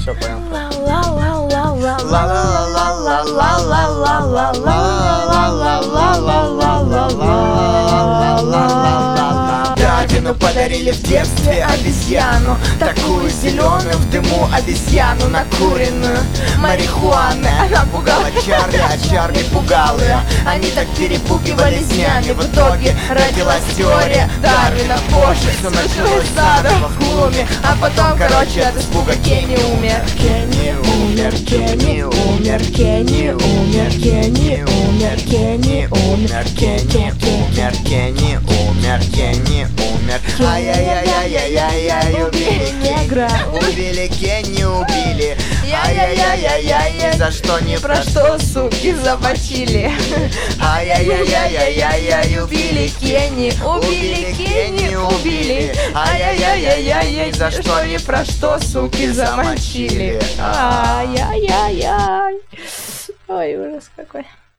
Все, понял. Дарвину подарили в детстве обезьяну, такую зеленую в дыму обезьяну накуренную марихуаны. Она пугала Чарли, а Чарли пугал ее. Они так перепугивались днями. В итоге родилась теория Дарвина. Позже все началось заново в глуме. А потом, короче, от испуга Кенни умер. Кенни умер, Кенни умер, Кенни умер, Кенни умер, Кенни умер, Кенни умер, Кенни умер, Кенни умер. Ай-яй-яй-яй-яй-яй, убили негра, убили Кенни, убили. Ай-яй-яй-яй-яй, ни за что, ни про что, суки, замочили. Ай-яй-яй-яй-яй-яй, убили Кенни, убили Кенни, убили. Ай-яй-яй-яй-яй, ни за что, ни про что, суки, замочили. Ай-яй-яй-яй. Ой, ужас какой.